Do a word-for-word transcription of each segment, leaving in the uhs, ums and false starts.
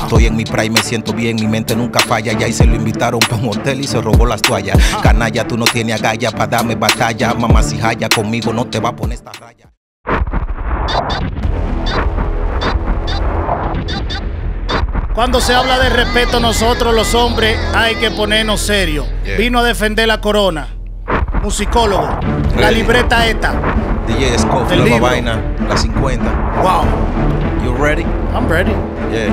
Estoy en mi prime, me siento bien, mi mente nunca falla. Ya y se lo invitaron pa' un hotel y se robó las toallas. Canalla, tú no tienes agallas pa' darme batalla. Mamá si jaya conmigo no te va a poner esta raya. Cuando se habla de respeto, nosotros los hombres hay que ponernos serios. Yeah. Vino a defender la corona. Musicólogo. Ready. La libreta esta. D J Scofield, la vaina, la cincuenta. Wow. You ready? I'm ready. Yeah.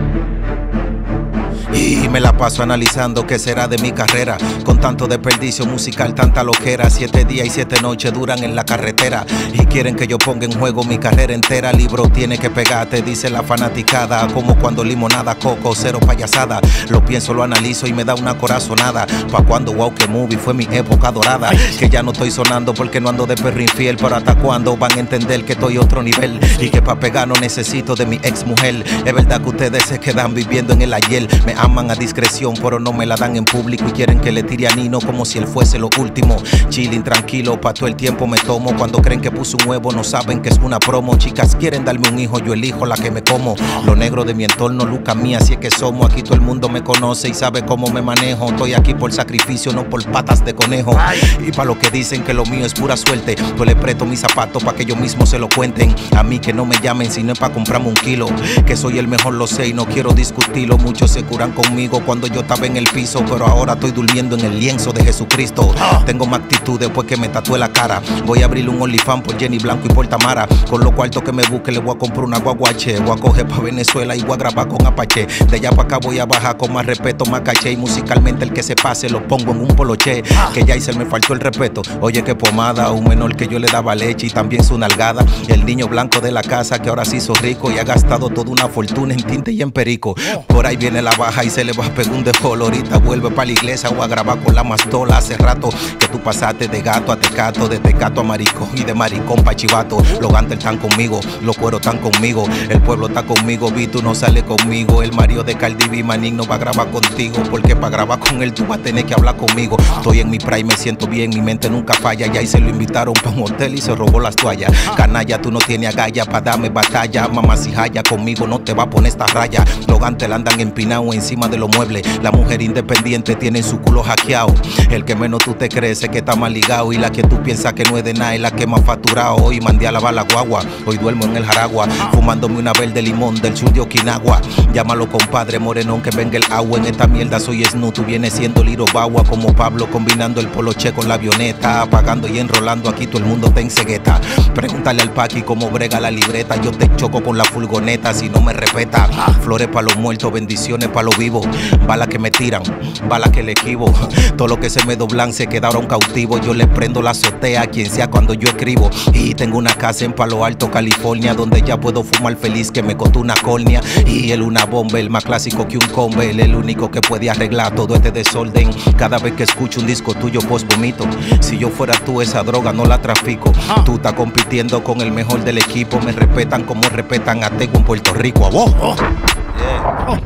Y me la paso analizando qué será de mi carrera. Con tanto desperdicio musical, tanta loquera. Siete días y siete noches duran en la carretera. Y quieren que yo ponga en juego mi carrera entera. Libro tiene que pegarte, dice la fanaticada. Como cuando limonada, coco, cero payasada. Lo pienso, lo analizo y me da una corazonada. Pa' cuando Wow Que Movie fue mi época dorada. Que ya no estoy sonando porque no ando de perro infiel. Pero hasta cuando van a entender que estoy otro nivel. Y que pa' pegar no necesito de mi ex mujer. Es verdad que ustedes se quedan viviendo en el ayer. Me aman a discreción, pero no me la dan en público. Y quieren que le tire a Nino como si él fuese lo último. Chilling tranquilo, pa' todo el tiempo me tomo. Cuando creen que puse un huevo no saben que es una promo. Chicas quieren darme un hijo, yo elijo la que me como. Lo negro de mi entorno, Luca mía, así es que somos. Aquí todo el mundo me conoce y sabe cómo me manejo. Estoy aquí por sacrificio, no por patas de conejo. Y pa' lo que dicen que lo mío es pura suerte, yo le presto mis zapatos pa' que ellos mismos se lo cuenten. A mí que no me llamen si no es pa' comprarme un kilo. Que soy el mejor, lo sé y no quiero discutirlo. Muchos se curan conmigo cuando yo estaba en el piso, pero ahora estoy durmiendo en el lienzo de Jesucristo. Tengo más actitud después que me tatué la cara. Voy a abrirle un OnlyFans por Jenny Blanco y por Tamara. Con los cuartos que me busque le voy a comprar una guaguache. Voy a coger pa' Venezuela y voy a grabar con Apache. De allá pa' acá voy a bajar con más respeto, más caché. Y musicalmente el que se pase lo pongo en un poloche. Que ya hice, me faltó el respeto. Oye, qué pomada, un menor que yo le daba leche y también su nalgada. El niño blanco de la casa que ahora se hizo rico y ha gastado toda una fortuna en tinte y en perico. Por ahí viene la baja y se le va a pegar un dejolo. Ahorita vuelve pa' la iglesia o a grabar con la mastola. Hace rato que tú pasaste de gato a tecato, de tecato a maricón y de maricón pa' chivato. Los gantes están conmigo, los cueros están conmigo, el pueblo está conmigo, vi tú no sale conmigo. El marido de Cardi B, Manín, no va a grabar contigo, porque para grabar con él tú vas a tener que hablar conmigo. Estoy en mi prime, me siento bien, mi mente nunca falla. Ya y se lo invitaron pa' un hotel y se robó las toallas. Canalla, tú no tienes agallas pa' darme batalla. Mamá si jaya conmigo no te va a poner esta raya. Los gantes la andan empinados encima de los muebles. La mujer independiente tiene su culo hackeado. El que menos tú te crees es que está mal ligado. Y la que tú piensas que no es de nada es la que más facturado. Hoy mandé a lavar la guagua, hoy duermo en el Jaragua, fumándome una verde limón del sur de Okinawa. Llámalo compadre morenón que venga el agua. En esta mierda soy Snoop, tú vienes siendo Liro Bagua. Como Pablo combinando el poloche con la avioneta. Apagando y enrolando, aquí todo el mundo está en cegueta. Pregúntale al Paqui cómo brega la libreta. Yo te choco con la furgoneta si no me respeta. Flores para los muertos, bendiciones para los vivos. Balas que me tiran, balas que le esquivo. Todo lo que se me doblan se quedaron cautivos. Yo le prendo la azotea a quien sea cuando yo escribo. Y tengo una casa en Palo Alto, California, donde ya puedo fumar feliz que me costó una córnea. Y él una bomba, el más clásico que un combe. Él el único que puede arreglar todo este desorden. Cada vez que escucho un disco tuyo pues vomito. Si yo fuera tú esa droga no la trafico. Tú estás compitiendo con el mejor del equipo. Me respetan como respetan a Tego en Puerto Rico. ¡A vos! Oh. Yeah. Oh.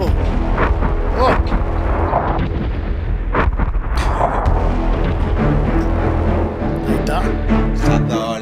Oh. Ahí está. Abusador.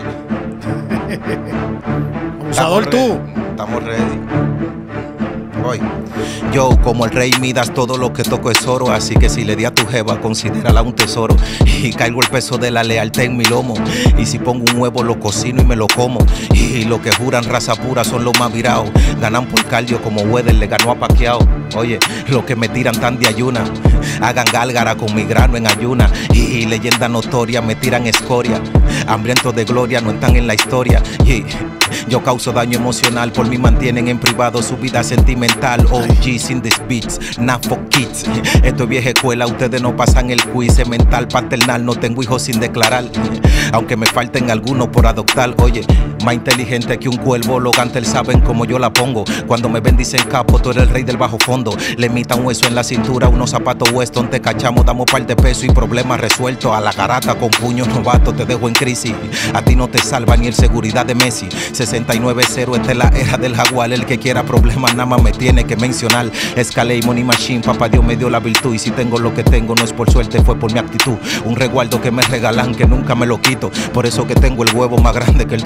Abusador tú. Estamos ready. Voy. Yo como el rey Midas todo lo que toco es oro. Así que si le di a tu jeva considérala un tesoro. Y caigo el peso de la lealtad en mi lomo. Y si pongo un huevo lo cocino y me lo como. Y los que juran raza pura son los más virados. Ganan por cardio como Weather le ganó a Pacquiao. Oye, los que me tiran tan de ayuna hagan gálgara con mi grano en ayuna. Y leyenda notoria me tiran escoria. Hambrientos de gloria no están en la historia. Y yo causo daño emocional, por mí mantienen en privado su vida sentimental. O G's in these beats, not for kids. Esto es vieja escuela, ustedes no pasan el quiz. Es mental paternal, no tengo hijos sin declarar. Aunque me falten algunos por adoptar. Oye, más inteligente que un cuervo, los gantes saben como yo la pongo. Cuando me ven dicen capo, tú eres el rey del bajo fondo. Le imita un hueso en la cintura, unos zapatos Weston. Te cachamos, damos par de peso y problemas resueltos. A la garata con puños novatos te dejo en crisis. A ti no te salva ni el seguridad de Messi. sesenta y nueve cero, esta es la era del jaguar. El que quiera problemas nada más me tiene que mencionar. Escalé y Money Machine, papá Dios me dio la virtud. Y si tengo lo que tengo no es por suerte, fue por mi actitud. Un resguardo que me regalan que nunca me lo quito. Por eso que tengo el huevo más grande que el doctorcito.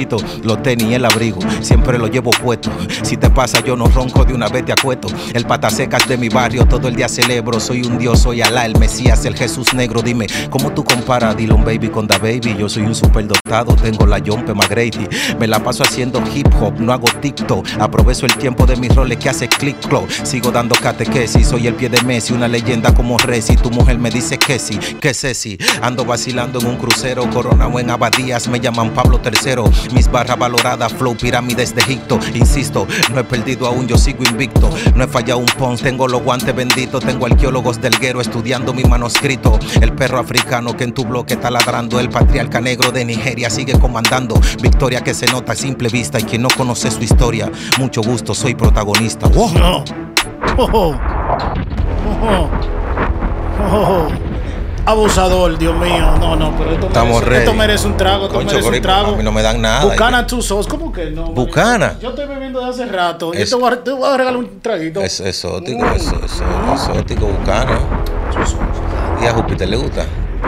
chamaquito, los tenis y el abrigo, siempre lo llevo puesto. Si te pasa yo no ronco, de una vez te acuesto. El patasecas de mi barrio, todo el día celebro. Soy un dios, soy Alá, el Mesías, el Jesús negro. Dime, ¿cómo tú comparas Dillon Baby con Da Baby? Yo soy un superdotado, tengo la Jompe McGrady. Me la paso haciendo hip hop, no hago TikTok. Aprovecho el tiempo de mis roles que hace click clock. Sigo dando catequesis, soy el pie de Messi, una leyenda como Resi. Tu mujer me dice que sí, que sé si. Ando vacilando en un crucero, coronado en abadías, me llaman Pablo tercero. Mis barras valoradas, flow pirámides de Egipto. Insisto, no he perdido aún, yo sigo invicto. No he fallado un pons, tengo los guantes benditos. Tengo arqueólogos del Guero estudiando mi manuscrito. El perro africano que en tu bloque está ladrando. El patriarca negro de Nigeria sigue comandando. Victoria que se nota a simple vista. Y quien no conoce su historia, mucho gusto, soy protagonista. ¡Wow! No. Oh, oh. Oh, oh. Oh. Abusador, Dios mío. No, no, pero esto Estamos merece, esto merece un trago. Esto Concho, merece un trago. A mí no me dan nada. Buchanan Two Souls, ¿cómo que no? Buchanan. Yo estoy bebiendo de hace rato. Es, yo te voy, a, te voy a regalar un traguito. Es exótico, mm. es, es, es exótico, Buchanan. ¿Y a Júpiter le gusta?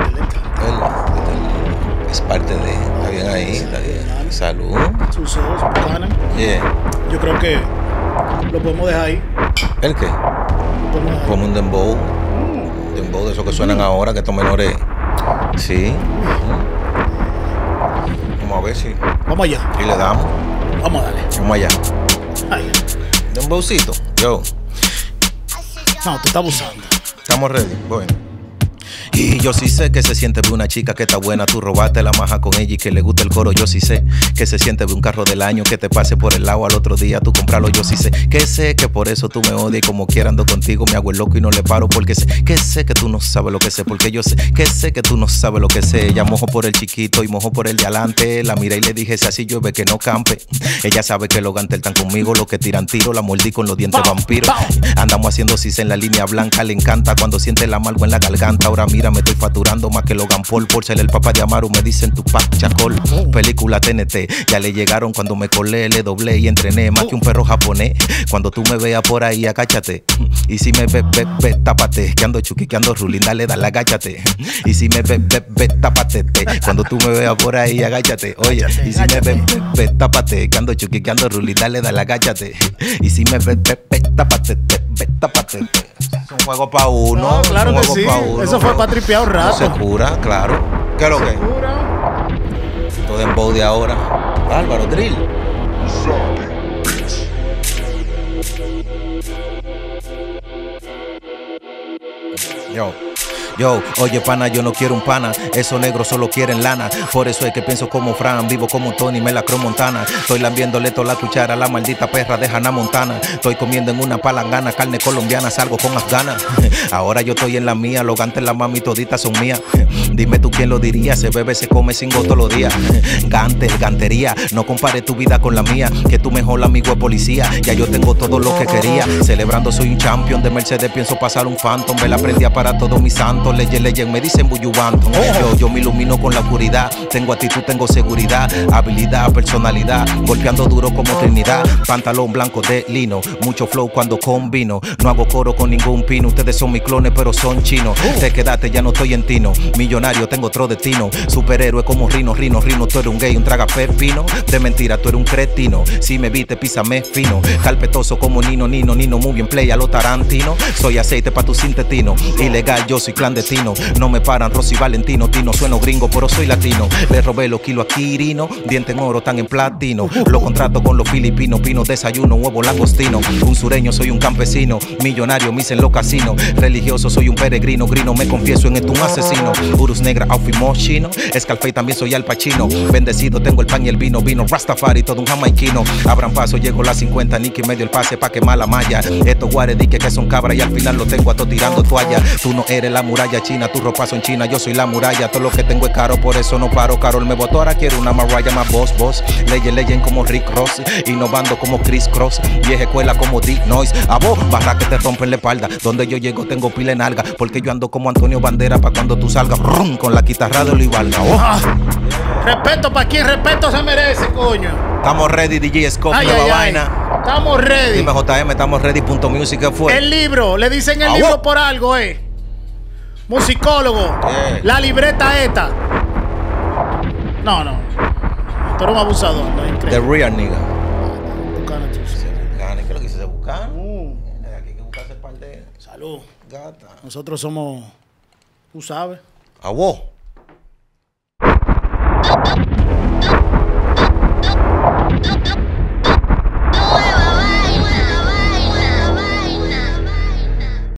Es parte de. Está bien ahí, está bien. Salud. Two Souls, Buchanan. Yeah. Yo creo que lo podemos dejar ahí. ¿El qué? Como un dembow. Mm. Dembow de esos que suenan mm. ahora, que estos menores. Sí. Mm. Vamos a ver si. Vamos allá. Y le damos. Vamos a darle. Vamos allá. Ay. Dembowcito. Yo. No, tú estás abusando. Estamos ready. Bueno. Y yo sí sé que se siente ver una chica que está buena. Tú robaste la maja con ella y que le gusta el coro. Yo sí sé que se siente ver un carro del año que te pase por el lado al otro día tú comprarlo. Yo sí sé que sé que por eso tú me odias y como quiera ando contigo me hago el loco y no le paro. Porque sé que sé que tú no sabes lo que sé. Porque yo sé que sé que tú no sabes lo que sé. Ella mojo por el chiquito y mojo por el de adelante. La miré y le dije si así llueve que no campe. Ella sabe que los gantes están conmigo. Los que tiran tiro la mordí con los dientes vampiros. Andamos haciendo cis en la línea blanca. Le encanta cuando siente el amargo en la garganta. Ahora mira me estoy facturando más que Logan Paul. Por ser el papá de Amaru me dicen tu pack chacol. Película T N T, ya le llegaron cuando me colé, le doblé y entrené más que un perro japonés. Cuando tú me veas por ahí, agáchate. Y si me ves, ve, ve, tápate. Que ando chuki, que ando rulín, dale, dale, agáchate. Y si me ves, ve, ve, tápate. Cuando tú me veas por ahí, agáchate. Oye, y si me ves, ve, ve, tápate. Que ando chuki, que ando rulín, dale, dale, agáchate. Y si me ves, ve, ve, tápate, ve, tápate. Es un juego pa' uno. No, claro que sí. Uno, eso fue para tripear un rato. No se cura, claro. ¿Qué es lo que? Todo en bow de ahora. Álvaro, drill. Yo. Yo, oye pana, yo no quiero un pana. Esos negros solo quieren lana. Por eso es que pienso como Fran, vivo como Tony, me la creo Montana. Estoy lambiéndole toda la cuchara a la maldita perra de Hannah Montana. Estoy comiendo en una palangana, carne colombiana, salgo con afgana. Ahora yo estoy en la mía, los gantes la mami toditas son mías. Dime tú quién lo diría, se bebe, se come sin gozo los días. Gante, gantería, no compare tu vida con la mía. Que tú mejor amigo de policía, ya yo tengo todo lo que quería. Celebrando soy un champion de Mercedes, pienso pasar un phantom. Me la prendía para todos mis santos. Leye, leye, me dicen Buyubanto. Yo, yo me ilumino con la oscuridad. Tengo actitud, tengo seguridad, habilidad, personalidad. Golpeando duro como Trinidad. Pantalón blanco de lino, mucho flow cuando combino. No hago coro con ningún pino. Ustedes son mis clones, pero son chinos. Te quedaste, ya no estoy en tino. Millonario, tengo otro destino. Superhéroe como Rino, Rino, Rino. Tú eres un gay, un traga pepino. De mentira, tú eres un cretino. Si me viste, písame fino. Carpetoso como Nino, Nino, Nino. Muy bien play a lo Tarantino. Soy aceite pa' tu sintetino. Ilegal, yo soy clandestino. No me paran Rosy Valentino. Tino, sueno gringo, pero soy latino. Le robé los kilos a Quirino. Diente en oro, tan en platino. Lo contrato con los filipinos. Pino, desayuno, huevo langostino. Un sureño, soy un campesino. Millonario, mis en los casinos. Religioso, soy un peregrino. Grino, me confieso en esto un asesino. Urus negra, outfit mochino. Escalfey, también soy Al Pacino. Bendecido, tengo el pan y el vino. Vino Rastafari, todo un jamaiquino. Abran paso, llego las cincuenta. Nicky medio el pase pa' quemar la malla. Estos guares dique que son cabras y al final lo tengo a todo tirando toalla. Tú no eres la muralla china, tu ropa son china, yo soy la muralla. Todo lo que tengo es caro, por eso no paro. Carol me botó, ahora quiero una Mariah más boss, boss. Leye, leyen como Rick Ross. Innovando como Chris Cross. Vieja escuela como Dick Noise. A vos, barra que te rompen la espalda. Donde yo llego tengo pila en alga. Porque yo ando como Antonio Bandera pa' cuando tú salgas. Brum, con la guitarra de Olivalga. Oh. Ah, respeto pa' quien respeto se merece, coño. Estamos ready, D J Scott, nueva ay, vaina. Ay. Estamos ready. Dime J M, estamos ready. Punto music, ¿qué fue? El libro, le dicen el ah, libro oh. por algo, eh. Musicólogo. Yeah. La libreta esta. No, no. tú eres un abusador, no es increíble. The real nigga. Bucana, tú sí. Bucana, ¿qué es lo que dice Bucana? Uh. Aquí hay que buscarse par de... Salud. Gata. Nosotros somos, tú sabes. ¿A vos?